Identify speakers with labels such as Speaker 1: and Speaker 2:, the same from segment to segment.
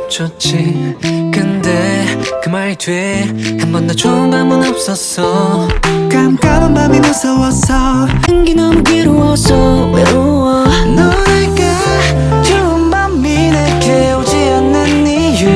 Speaker 1: 좋지. 근데 그 말 뒤에 한 번 더 좋은 밤은 없었어.
Speaker 2: 깜깜한 밤이 무서웠어.
Speaker 3: 한기 너무 괴로워서 외로워.
Speaker 2: 너랄까 좋은 밤이 내게 오지 않는 이유.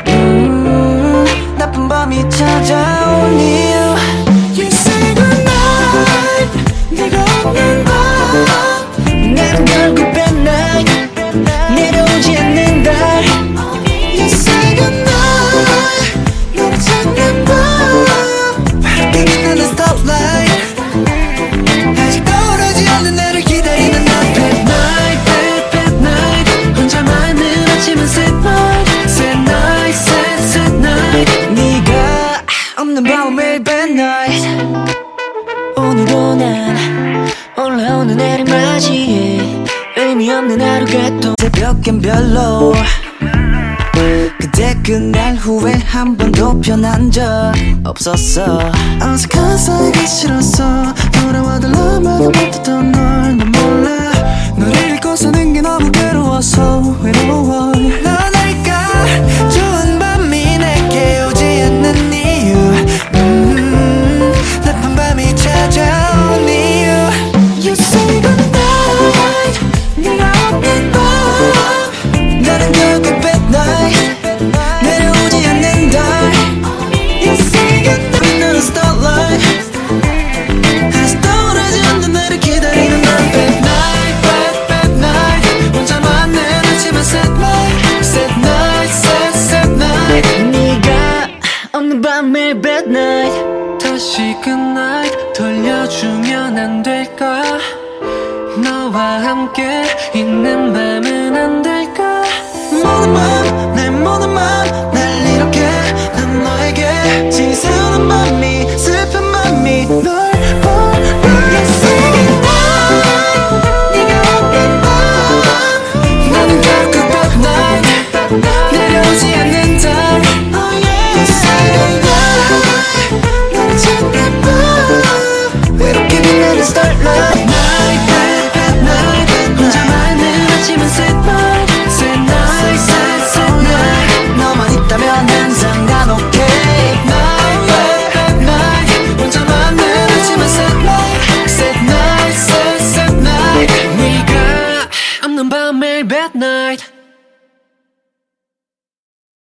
Speaker 2: 나쁜 밤이 찾아온 이유. You say goodnight. 네가 없는 밤
Speaker 3: 나는 결국 bad night. 내려오지 않는다.
Speaker 2: You say goodnight. 너를 찾는 밤 밝게 빛나는 stoplight. 아직 떠오르지 않는 나를 기다리는 나.
Speaker 1: Bad night, bad night. 혼자만은 아침은 sad night. Sad night, sad night.
Speaker 2: 네가 없는 밤은 매일 bad night.
Speaker 3: 오늘도 난 올라오는 해를 맞이해. 의미 없는 하루가 또
Speaker 2: 새벽엔 별로. 그때 그날 후에 한 번도 변한 적 없었어. 어색한 사이가 싫었어. 돌아와달라면 못했던 널 난 몰라. 너를 잊고 사는 게 너무 괴로워서 외로워. 넌 알까 좋은 밤이 내게 오지 않는 이유. 나쁜 밤이 찾아온 이유. You say goodnight. 네가 없는 밤 나는 결국 bad night. 내려오지 않는 달. You say goodnight. 빛나는 starlight. 아직 떠오르지 않는 나를 기다리는 날.
Speaker 1: Bad night, bad night. 혼자만은 아침은 sad night. Sad night, sad night.
Speaker 3: 네가 없는 밤 매일 bad night.
Speaker 1: 다시 그 night 돌려주면 안 될까? 너와 함께 있는 밤은 안 될까?
Speaker 2: 모든 맘 내 모든 맘